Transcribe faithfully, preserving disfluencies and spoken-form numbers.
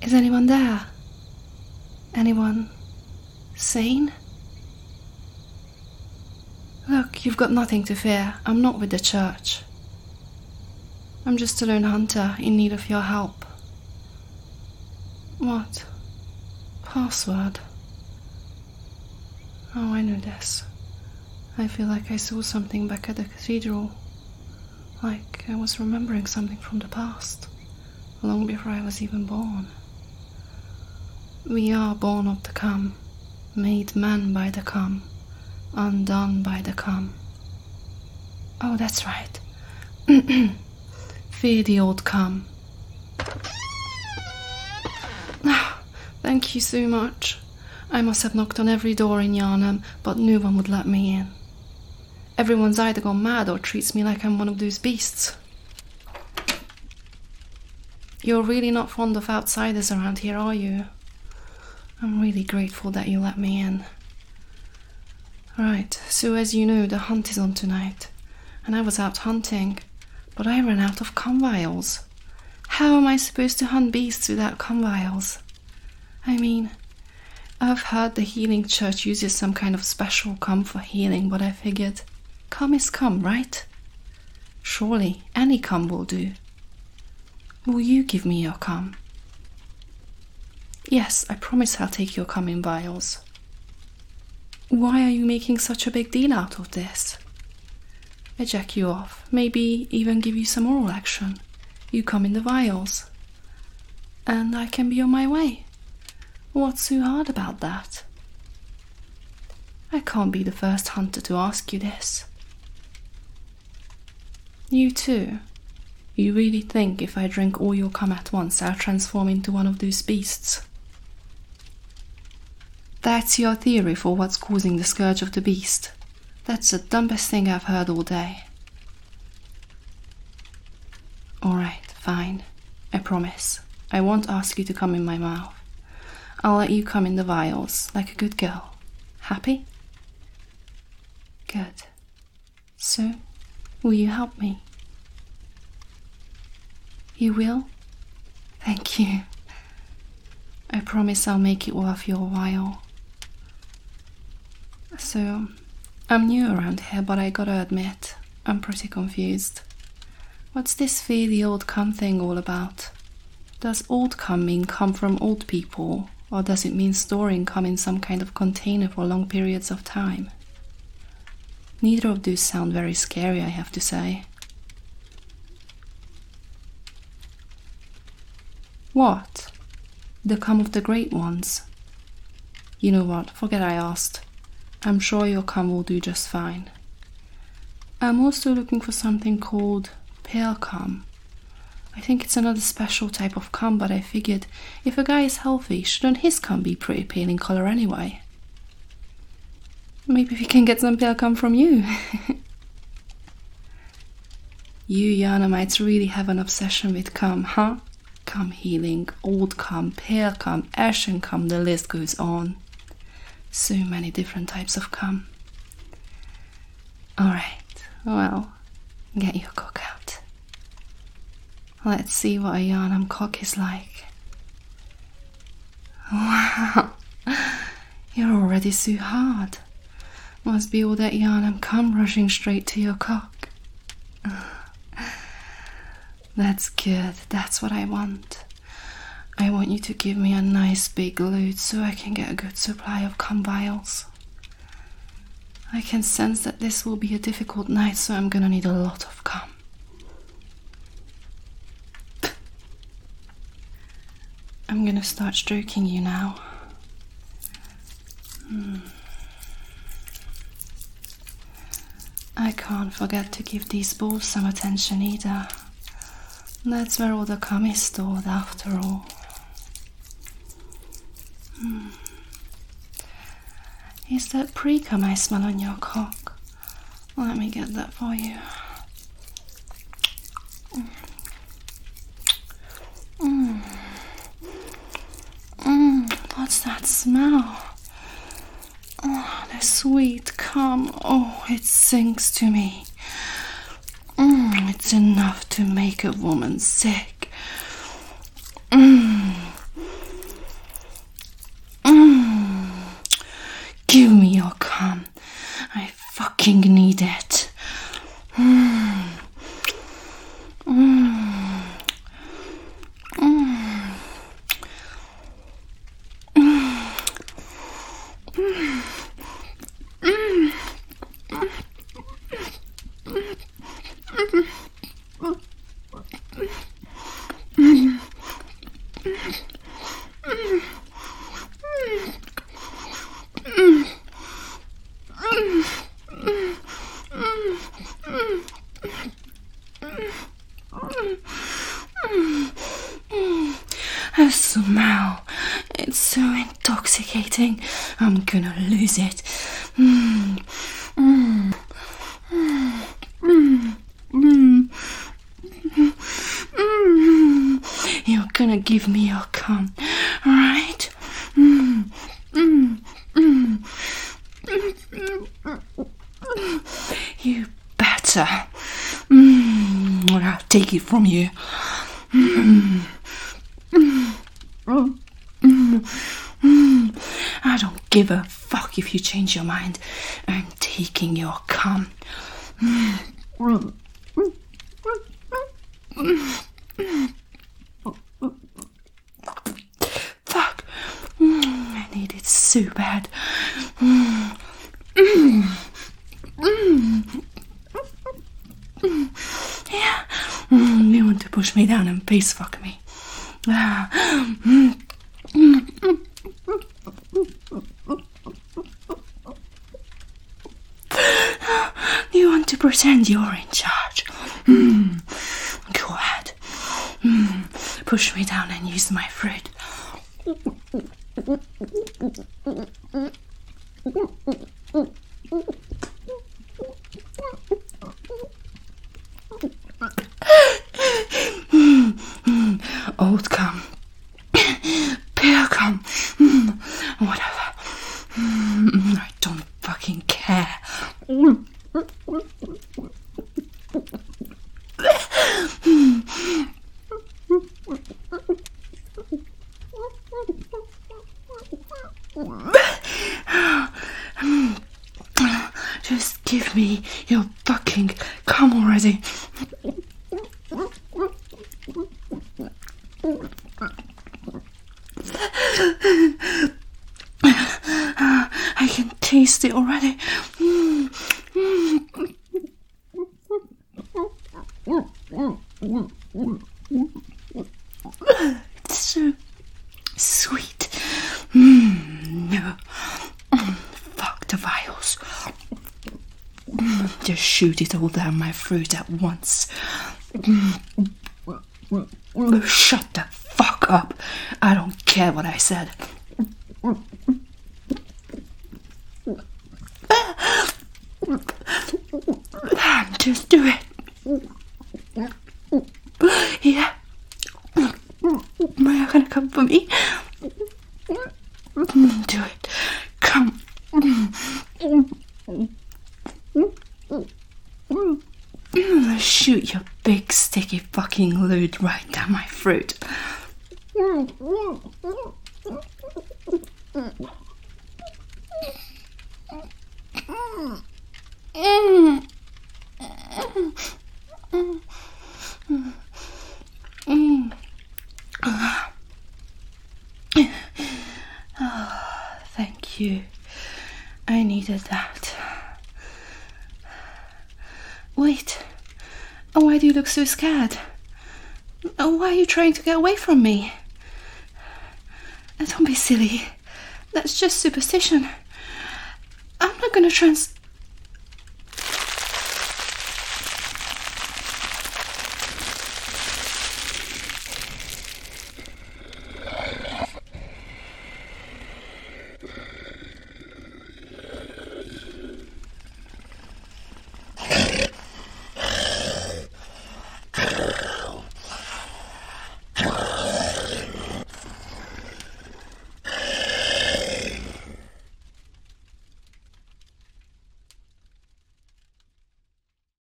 Is anyone there? Anyone sane? Look, you've got nothing to fear. I'm not with the church. I'm just a lone hunter in need of your help. What? Password? Oh, I know this. I feel like I saw something back at the cathedral. Like I was remembering something from the past, long before I was even born. We are born of the come, made man by the come, undone by the come. Oh, that's right. Fear the old come. Ah, thank you so much. I must have knocked on every door in Yharnam, but no one would let me in. Everyone's either gone mad or treats me like I'm one of those beasts. You're really not fond of outsiders around here, are you? I'm really grateful that you let me in. Right, so as you know, the hunt is on tonight, and I was out hunting, but I ran out of cum vials. How am I supposed to hunt beasts without cum vials? I mean, I've heard the healing church uses some kind of special cum for healing, but I figured, cum is cum, right? Surely any cum will do. Will you give me your cum? Yes, I promise I'll take your cum in vials. Why are you making such a big deal out of this? I jack you off, maybe even give you some oral action. You come in the vials. And I can be on my way. What's so hard about that? I can't be the first hunter to ask you this. You too? You really think if I drink all your cum at once I'll transform into one of those beasts? That's your theory for what's causing the scourge of the beast. That's the dumbest thing I've heard all day. Alright, fine. I promise. I won't ask you to come in my mouth. I'll let you come in the vials, like a good girl. Happy? Good. So, will you help me? You will? Thank you. I promise I'll make it worth your while. So, I'm new around here, but I gotta admit, I'm pretty confused. What's this fear the old cum thing all about? Does old cum mean cum from old people, or does it mean storing cum in some kind of container for long periods of time? Neither of those sound very scary, I have to say. What? The cum of the great ones? You know what, forget I asked. I'm sure your cum will do just fine. I'm also looking for something called pale cum. I think it's another special type of cum, but I figured if a guy is healthy, shouldn't his cum be pretty pale in color anyway? Maybe we can get some pale cum from you. You Yharnamites really have an obsession with cum, huh? Cum healing, old cum, pale cum, ashen cum, the list goes on. So many different types of cum. Alright, well, get your cock out. Let's see what a Yharnam cock is like. Wow, you're already so hard. Must be all that Yharnam cum rushing straight to your cock. That's good, that's what I want. I want you to give me a nice big load so I can get a good supply of cum vials. I can sense that this will be a difficult night, so I'm gonna need a lot of cum. I'm gonna start stroking you now. Hmm. I can't forget to give these balls some attention either. That's where all the cum is stored after all. Hmm. Is that pre-cum I smell on your cock? Let me get that for you. Mm. Mm. What's that smell? Oh, the sweet cum. Oh, it sinks to me. Mm. It's enough to make a woman sick. Mm. A smell. It's so intoxicating. I'm gonna lose it. Mm. Mm. Mm. Mm. Mm. Mm. You're gonna give me your cum, right? Mm. Mm. Mm. You better. Mm. Or I'll take it from you. Mm. Mm. Mm. Mm. I don't give a fuck if you change your mind. I'm taking your cum. Mm. Fuck. Mm. I need it so bad. Mm. Mm. Mm. Mm. Yeah. Mm. You want to push me down and face fuck me. Ah. Mm. Mm. You want to pretend you're in charge. Mm. Go ahead. Mm. Push me down and use my fruit. Mm. Mm. Old cum. Pure cum. Mm. Whatever. Mm. I don't fucking care. Mm. Just give me your fucking cum already. I can taste it already. Mm. It's so sweet. Mm. No. Mm. Fuck the vials. Mm. Just shoot it all down my throat at once. Mm. Shut the fuck up. I don't care what I said. Just do it. Yeah. Are you gonna come for me? Do it. Come. Shoot your big sticky fucking load right down my throat. Mm. Mm. Oh, thank you. I needed that. Wait. Why do you look so scared? Why are you trying to get away from me? Don't be silly. That's just superstition. I'm not gonna trans...